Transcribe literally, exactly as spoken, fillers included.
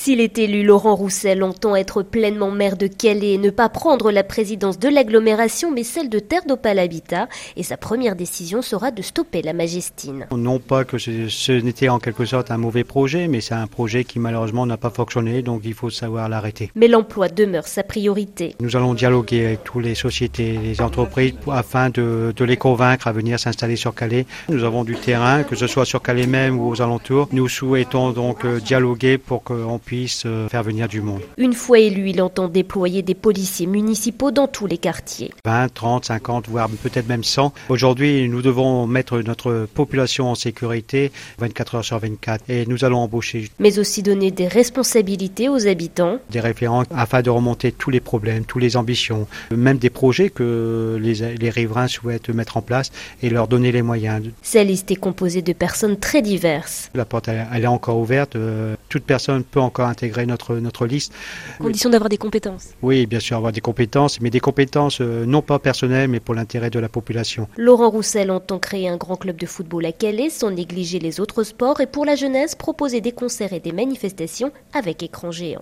S'il est élu, Laurent Roussel entend être pleinement maire de Calais et ne pas prendre la présidence de l'agglomération, mais celle de Terre d'Opale Habitat. Et sa première décision sera de stopper la Magestine. Non pas que ce, ce n'était en quelque sorte un mauvais projet, mais c'est un projet qui malheureusement n'a pas fonctionné, donc il faut savoir l'arrêter. Mais l'emploi demeure sa priorité. Nous allons dialoguer avec toutes les sociétés, les entreprises, afin de, de les convaincre à venir s'installer sur Calais. Nous avons du terrain, que ce soit sur Calais même ou aux alentours. Nous souhaitons donc dialoguer pour qu'on puisse faire venir du monde. Une fois élu, il entend déployer des policiers municipaux dans tous les quartiers. vingt, trente, cinquante, voire peut-être même cent. Aujourd'hui, nous devons mettre notre population en sécurité vingt-quatre heures sur vingt-quatre et nous allons embaucher. Mais aussi donner des responsabilités aux habitants. Des référents afin de remonter tous les problèmes, toutes les ambitions, même des projets que les, les riverains souhaitent mettre en place et leur donner les moyens. Sa liste est composée de personnes très diverses. La porte, elle, elle est encore ouverte. Toute personne peut encore intégrer notre, notre liste. Condition d'avoir des compétences. Oui, bien sûr, avoir des compétences, mais des compétences euh, non pas personnelles, mais pour l'intérêt de la population. Laurent Roussel entend créer un grand club de football à Calais sans négliger les autres sports et pour la jeunesse, proposer des concerts et des manifestations avec écran géant.